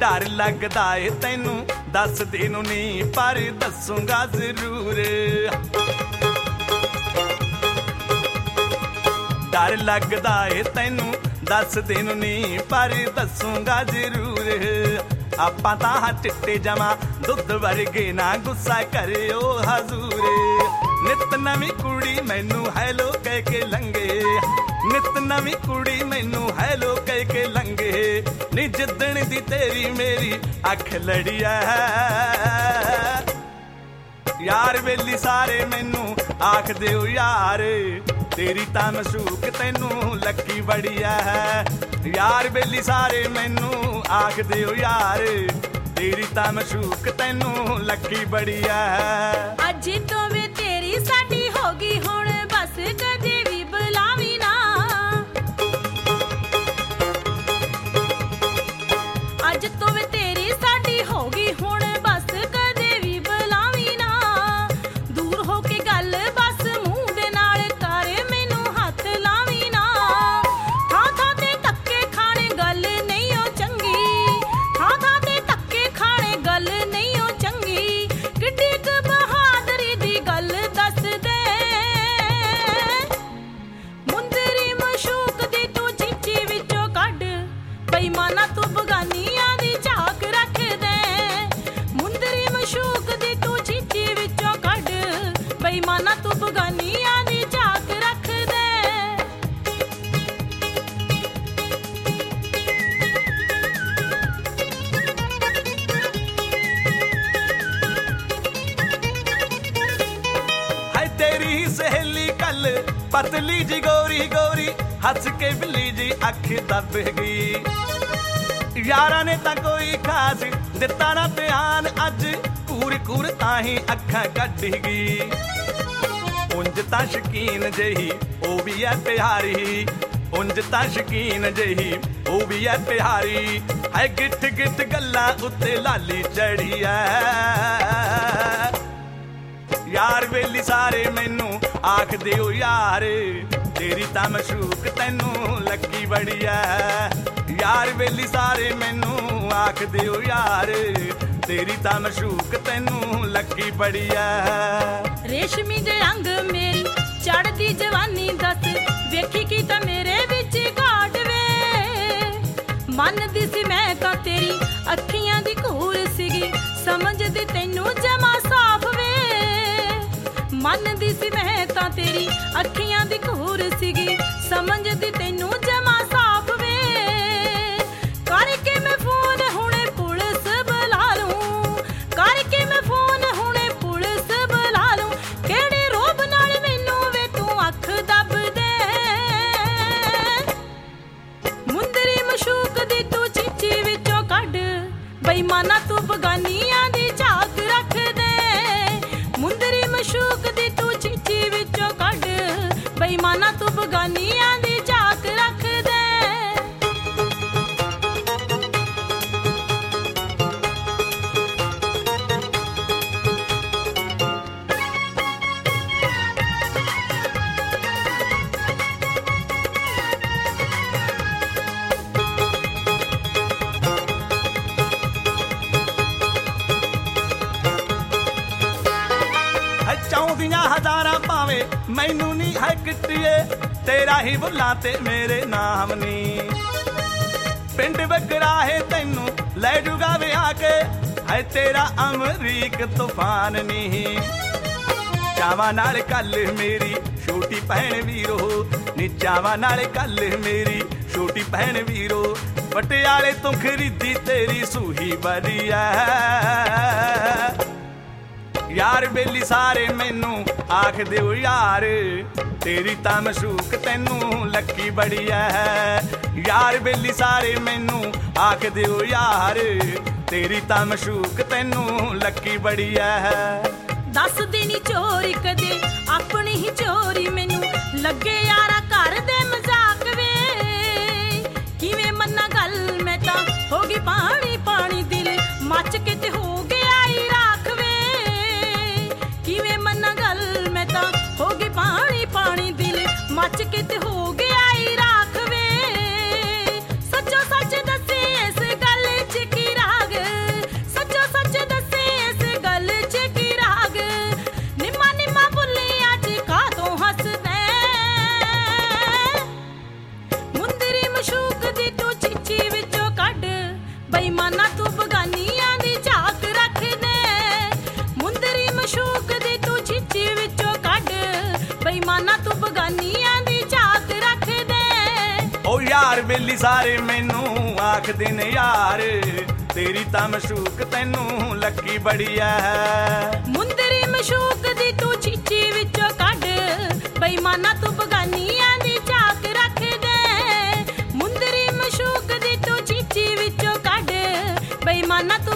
डर लगदा ए तैनू दसदे नू नहीं पर दसूंगा जरूर। डर लगदा ए तैनू दसदे नू नहीं पर दसूंगा जरूर। आपां तां चिट्टे जमा दुध वर्गे ना गुस्सा करियो हजूर। नित नवी कुड़ी मैनू हैलो कह के लंघे, नित नवी कुड़ी मैनू हैलो कह के लंघे। नी जिद्दण दी तेरी मेरी अख लड़ी है यार वेली सारे मैनू आख दिओ यार तेरी तां मशूक तैनू लकी बड़ी है। यार वेली सारे मैनू आख दिओ यार तेरी तां मशूक तैनू लकी बड़ी है। अज तो वे तेरी साडी होगी हुण बस कदे भी बुलावी ना। अज तो वे तेरी साडी होगी हुण बस कदे भी बुलावी ना। दूर हो के गल बस मूंह दे नाल कर मैनू हथ लावी ना। थां थां ते धक्के खाणे गल नहीं ओ चंगी, थां थां ते धक्के खाणे गल नहीं ओ चंगी। किड्डी क बहादरी दी गल दस दे मुंदरी मशूक दी तू चीची विचों कढ बेईमाना तू बगानियां दी झाक रख दे। मुंदरी मशूक दी तू चीची विचों कढ बेईमाना तू बगानियां दी झाक रख दे। हाय तेरी ही सहेली कल पतली जी गोरी गोरी हंस के बिल्ली जी अख दब गई। यारा ने तां कोई खास दिता ना ध्यान अज कूर कूर ताही अखां कढ गई। उंज तां शकीन जही ओ भी है प्यारी, उंज तां शकीन जही ओ भी है प्यारी। है गिठ गिठ गल्लां उत्ते लाली चढ़ी है। यार वेली सारे मैनू आख दिओ यार तेरी तां मशूक तैनू लकी बड़ी है। यार वेली सारे मैनू आख दिओ यार तेरी तां मशूक तैनू लकी बड़ी है। रेशमी दे रंग मेरी चढ़दी जवानी दस वेखी की तां मेरे विच घाट वे। मनदी सी मैं तां तेरी अखियां दी घूर सीगी समझदी तैनू जमा साफ वे। मनदी सी मैं तां तेरी अखियां दी घूर सीगी समझदी तैनू जमा साफ वे। करके मैं फोन हुणे पुलिस बुला लूं, करके मैं फोन हुणे पुलिस बुला लूं। केड़े रोब नाल मैनू वे तू अख दब दे मुंदरी मशूक दी तू चीची विचों कढ बेईमाना तू बगानियां दी झाक रख दे। मुंदरी मशूक दी तू चीची विचों कढ बेईमाना तू बगानियां दी झाक रख दे। चाउंदियां हजारां पावे मैनू नी है किट्टिए तेरा ही बुला ते मेरे नाम नी। पिंड बगराहे तैनू लै जूगा विआह के है तेरा अमरीक तूफान नी। चावां नाल कल मेरी छोटी भैन वीरो नी, चावां नाल कल मेरी छोटी भैन वीरो। पटियाले तू खरीदी तेरी सूही बड़ी है। यार बेली सारे मैनू आख दिओ यार तेरी तां मशूक तैनू लकी बड़ी है। यार बेली सारे मैनू आख दिओ यार तेरी तां मशूक तैनू लकी बड़ी है। दस देनी चोरी कदे अपनी ही चोरी मैनू लगे यारा घर दे मजाक वे। किवें मन्ना गल मैं तां होगी पानी पानी दिल मच के ते हो गया ही राख वे। किवें मन्ना गल मैं तां होगी पानी पानी दिल मच के ते हो गया ही राख वे। सच्चो सच दसी इस गल च की राज ਬੇਲੀ ਸਾਰੇ ਮੈਨੂੰ ਆਖਦੇ ਨੇ ਯਾਰ ਤੇਰੀ ਤਾਂ ਮਸ਼ੂਕ ਤੈਨੂੰ ਲੱਗੀ ਬੜੀ ਐ ਮੁੰਦਰੀ ਮਸ਼ੂਕ ਦੀ ਤੂੰ ਚੀਚੀ ਵਿੱਚੋਂ ਕੱਢ ਬੇਈਮਾਨਾ ਤੂੰ ਬਗਾਨੀਆਂ ਦੀ ਝਾਕ ਰੱਖ ਦੇ ਮੁੰਦਰੀ ਮਸ਼ੂਕ ਦੀ ਤੂੰ ਚੀਚੀ ਵਿੱਚੋਂ ਕੱਢ ਬੇਈਮਾਨਾ ਤੂੰ